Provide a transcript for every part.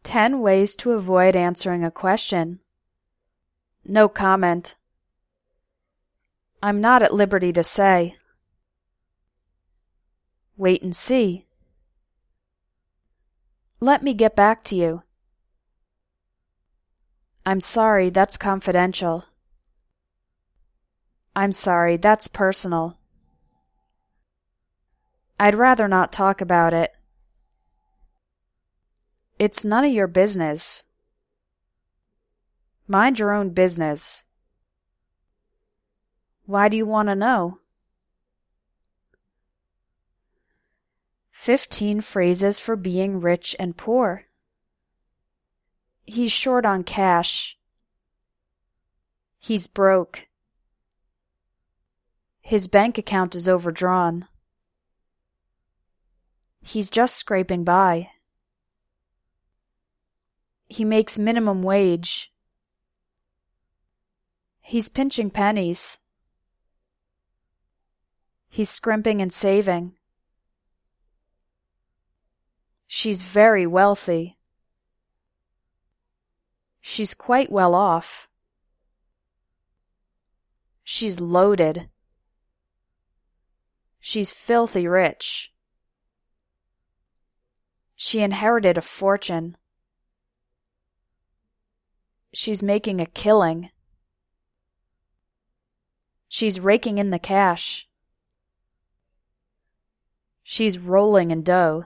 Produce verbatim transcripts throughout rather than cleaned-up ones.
Ten ways to avoid answering a question. No comment. I'm not at liberty to say. Wait and see. Let me get back to you. I'm sorry, that's confidential. I'm sorry, that's personal. I'd rather not talk about it. It's none of your business. Mind your own business. Why do you want to know? Fifteen phrases for being rich and poor. He's short on cash. He's broke. His bank account is overdrawn. He's just scraping by. He makes minimum wage. He's pinching pennies. He's scrimping and saving. She's very wealthy. She's quite well off. She's loaded. She's filthy rich. She inherited a fortune. She's making a killing. She's raking in the cash. She's rolling in dough.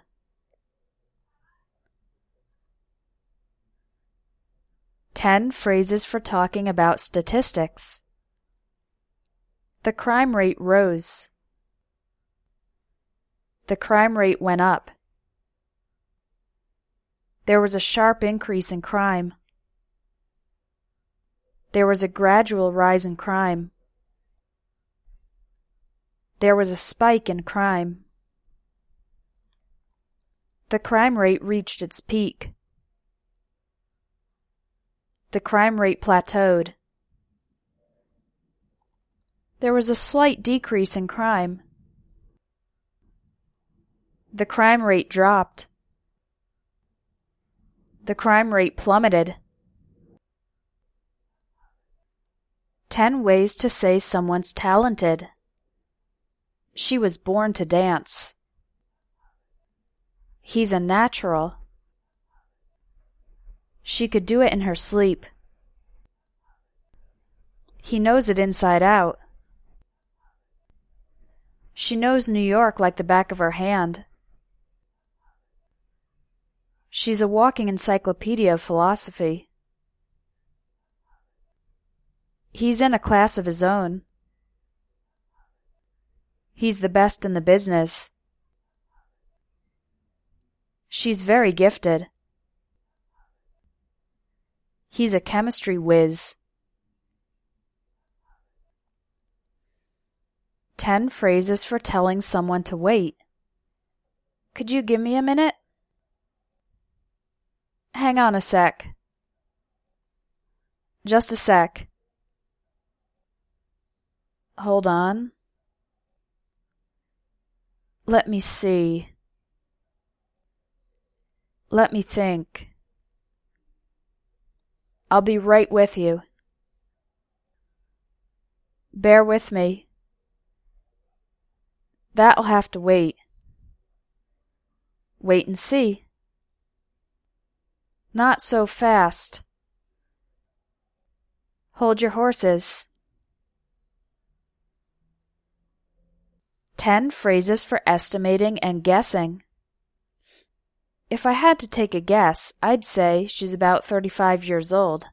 Ten phrases for talking about statistics. The crime rate rose. The crime rate went up. There was a sharp increase in crime. There was a gradual rise in crime. There was a spike in crime. The crime rate reached its peak. The crime rate plateaued. There was a slight decrease in crime. The crime rate dropped. The crime rate plummeted. Ten ways to say someone's talented. She was born to dance. He's a natural. She could do it in her sleep. He knows it inside out. She knows New York like the back of her hand. She's a walking encyclopedia of philosophy. He's in a class of his own. He's the best in the business. She's very gifted. He's a chemistry whiz. Ten phrases for telling someone to wait. Could you give me a minute? Hang on a sec. Just a sec. Hold on. Let me see. Let me think. I'll be right with you. Bear with me. That'll have to wait. Wait and see. Not so fast. Hold your horses. Ten phrases for estimating and guessing. If I had to take a guess, I'd say she's about thirty-five years old.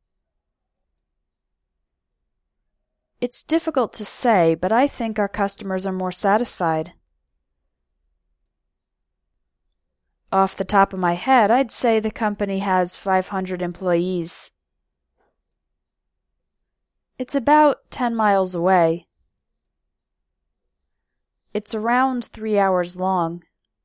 It's difficult to say, but I think our customers are more satisfied. Off the top of my head, I'd say the company has five hundred employees. It's about ten miles away. It's around three hours long.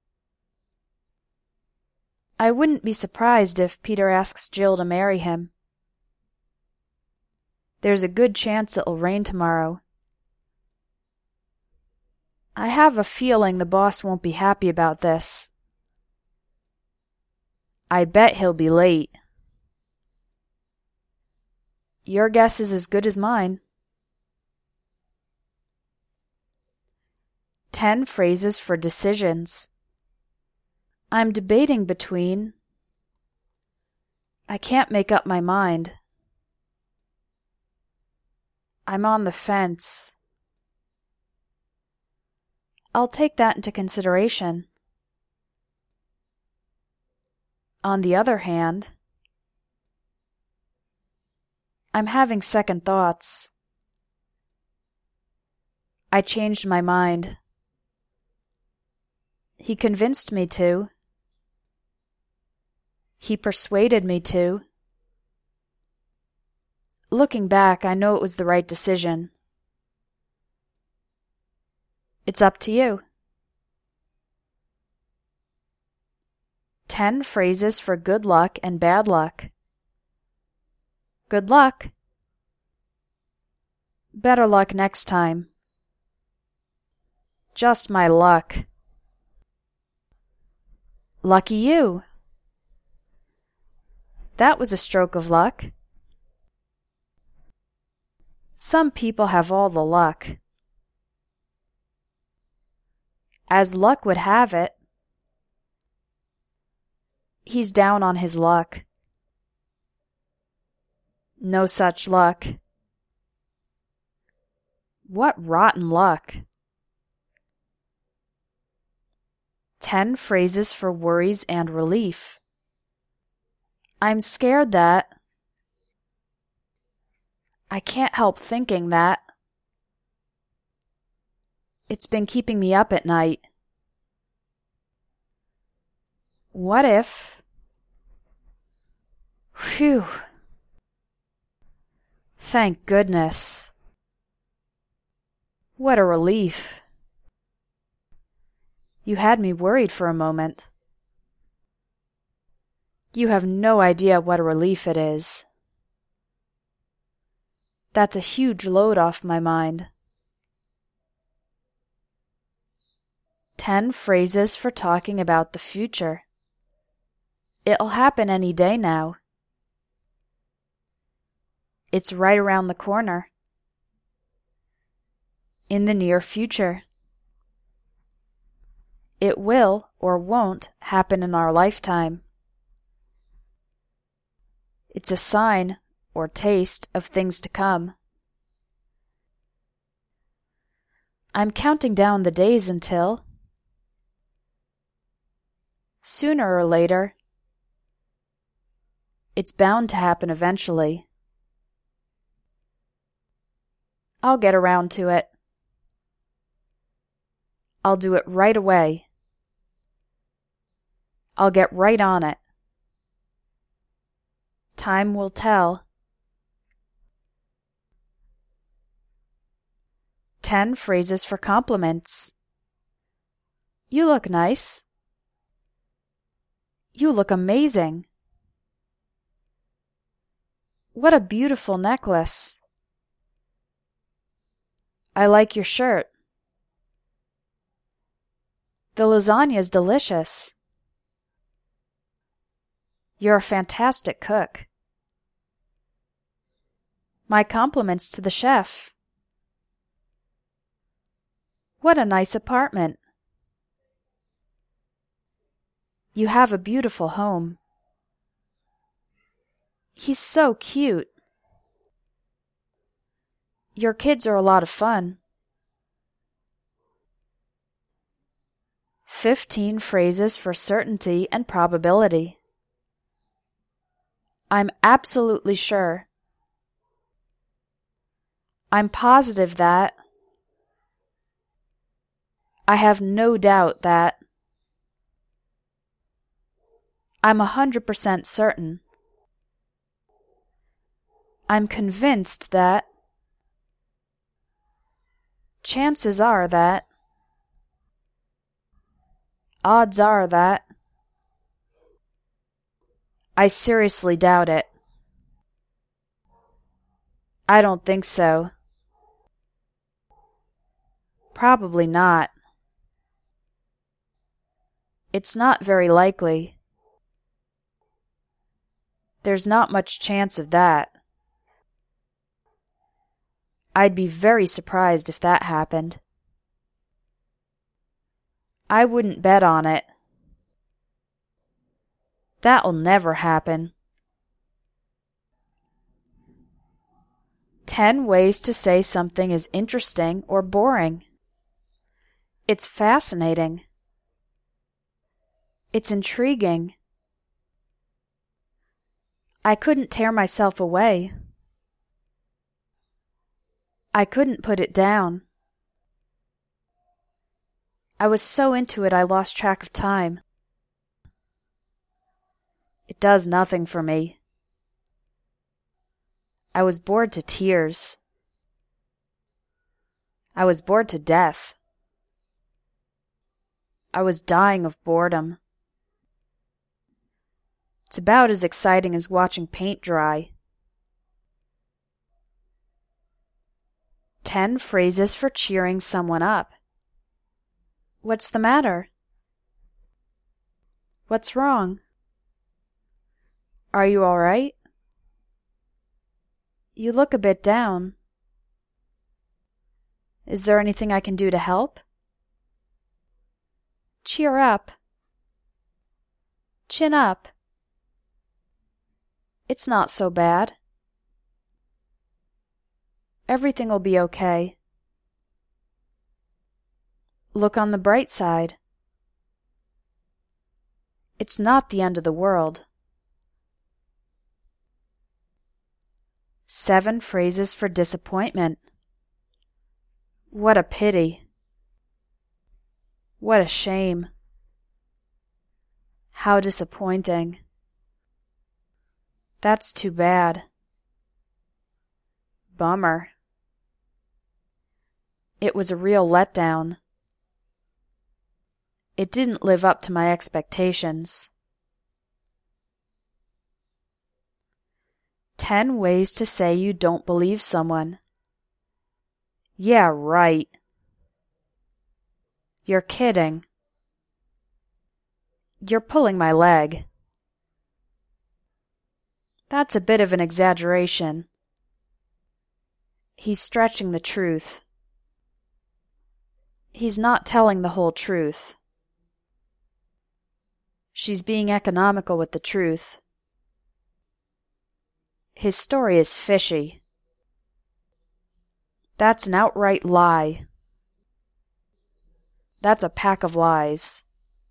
I wouldn't be surprised if Peter asks Jill to marry him. There's a good chance it'll rain tomorrow. I have a feeling the boss won't be happy about this. I bet he'll be late. Your guess is as good as mine. Ten phrases for decisions. I'm debating between. I can't make up my mind. I'm on the fence. I'll take that into consideration. On the other hand, I'm having second thoughts. I changed my mind. He convinced me to. He persuaded me to. Looking back, I know it was the right decision. It's up to you. Ten phrases for good luck and bad luck. Good luck. Better luck next time. Just my luck. Lucky you. That was a stroke of luck. Some people have all the luck. As luck would have it, he's down on his luck. No such luck. What rotten luck. Ten phrases for worries and relief. I'm scared that. I can't help thinking that. It's been keeping me up at night. What if? Phew. Thank goodness. What a relief. You had me worried for a moment. You have no idea what a relief it is. That's a huge load off my mind. Ten phrases for talking about the future. It'll happen any day now. It's right around the corner. In the near future. It will or won't happen in our lifetime. It's a sign or taste of things to come. I'm counting down the days until. Sooner or later, it's bound to happen eventually. I'll get around to it. I'll do it right away. I'll get right on it. Time will tell. Ten phrases for compliments. You look nice. You look amazing. What a beautiful necklace. I like your shirt. The lasagna's delicious. You're a fantastic cook. My compliments to the chef. What a nice apartment. You have a beautiful home. He's so cute. Your kids are a lot of fun. Fifteen phrases for certainty and probability. I'm absolutely sure. I'm positive that. I have no doubt that. I'm a hundred percent certain. I'm convinced that. Chances are that. Odds are that. I seriously doubt it. I don't think so. Probably not. It's not very likely. There's not much chance of that. I'd be very surprised if that happened. I wouldn't bet on it. That'll never happen. Ten ways to say something is interesting or boring. It's fascinating. It's intriguing. I couldn't tear myself away. I couldn't put it down. I was so into it I lost track of time. It does nothing for me. I was bored to tears. I was bored to death. I was dying of boredom. It's about as exciting as watching paint dry. Ten phrases for cheering someone up. What's the matter? What's wrong? Are you all right? You look a bit down. Is there anything I can do to help? Cheer up. Chin up. It's not so bad. Everything will be okay. Look on the bright side. It's not the end of the world. Seven phrases for disappointment. What a pity. What a shame. How disappointing. That's too bad. Bummer. It was a real letdown. It didn't live up to my expectations. Ten ways to say you don't believe someone. Yeah, right. You're kidding. You're pulling my leg. That's a bit of an exaggeration. He's stretching the truth. He's not telling the whole truth. She's being economical with the truth. His story is fishy. That's an outright lie. That's a pack of lies.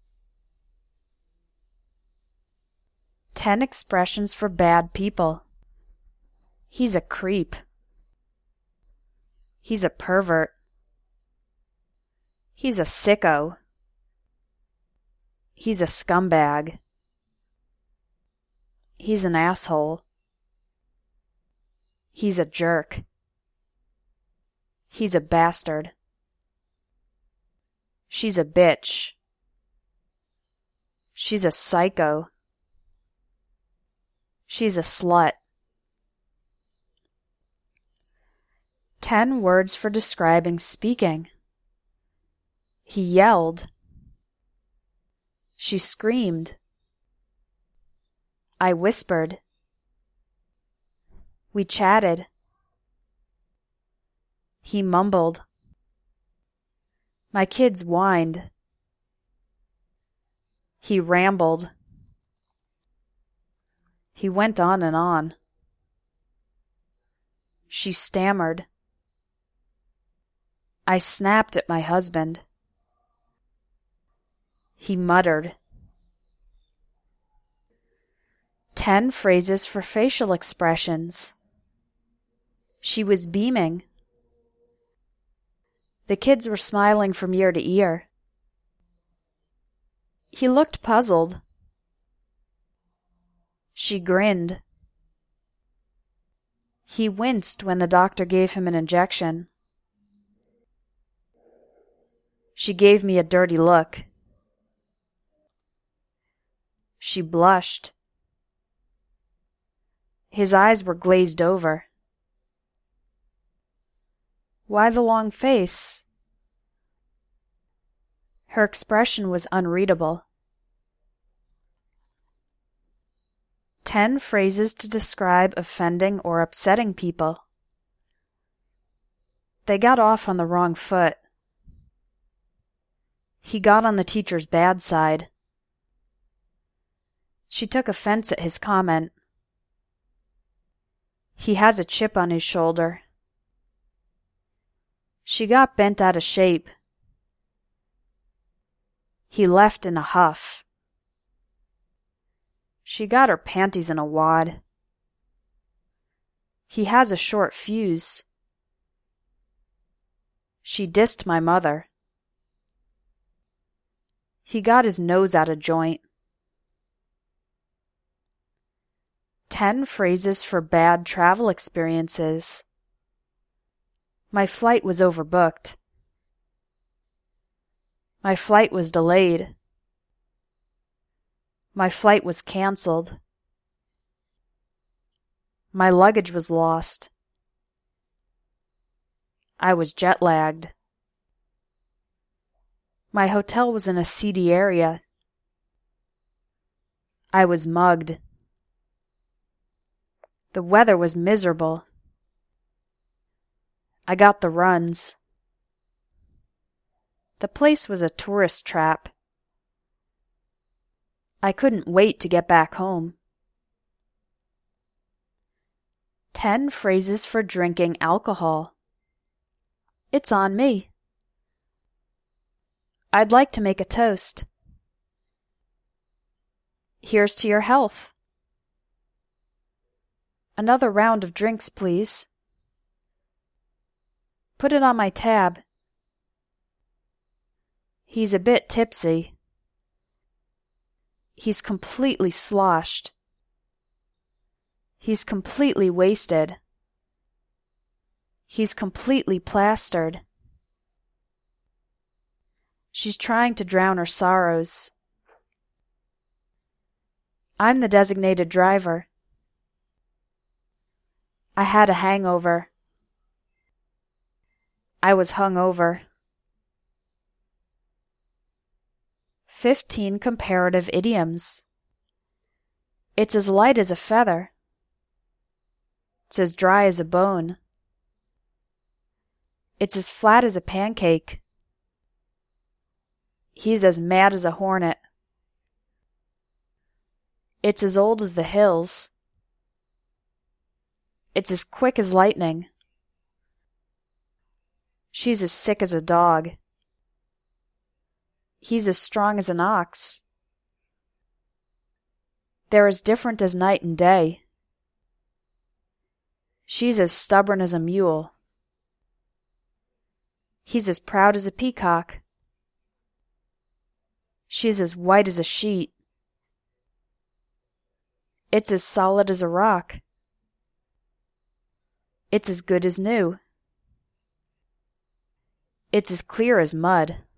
Ten expressions for bad people. He's a creep. He's a pervert. He's a sicko. He's a scumbag. He's an asshole. He's a jerk. He's a bastard. She's a bitch. She's a psycho. She's a slut. Ten words for describing speaking. He yelled. She screamed. I whispered. We chatted. He mumbled. My kids whined. He rambled. He went on and on. She stammered. I snapped at my husband. He muttered. Ten phrases for facial expressions. She was beaming. The kids were smiling from ear to ear. He looked puzzled. She grinned. He winced when the doctor gave him an injection. She gave me a dirty look. She blushed. His eyes were glazed over. Why the long face? Her expression was unreadable. Ten phrases to describe offending or upsetting people. They got off on the wrong foot. He got on the teacher's bad side. She took offense at his comment. He has a chip on his shoulder. She got bent out of shape. He left in a huff. She got her panties in a wad. He has a short fuse. She dissed my mother. He got his nose out of joint. Ten phrases for bad travel experiences. My flight was overbooked. My flight was delayed. My flight was canceled. My luggage was lost. I was jet-lagged. My hotel was in a seedy area. I was mugged. The weather was miserable. I got the runs. The place was a tourist trap. I couldn't wait to get back home. Ten phrases for drinking alcohol. It's on me. I'd like to make a toast. Here's to your health. Another round of drinks, please. Put it on my tab. He's a bit tipsy. He's completely sloshed. He's completely wasted. He's completely plastered. She's trying to drown her sorrows. I'm the designated driver. I had a hangover. I was hung over. Fifteen comparative idioms. It's as light as a feather. It's as dry as a bone. It's as flat as a pancake. He's as mad as a hornet. It's as old as the hills. It's as quick as lightning. She's as sick as a dog. He's as strong as an ox. They're as different as night and day. She's as stubborn as a mule. He's as proud as a peacock. She's as white as a sheet. It's as solid as a rock. It's as good as new. It's as clear as mud.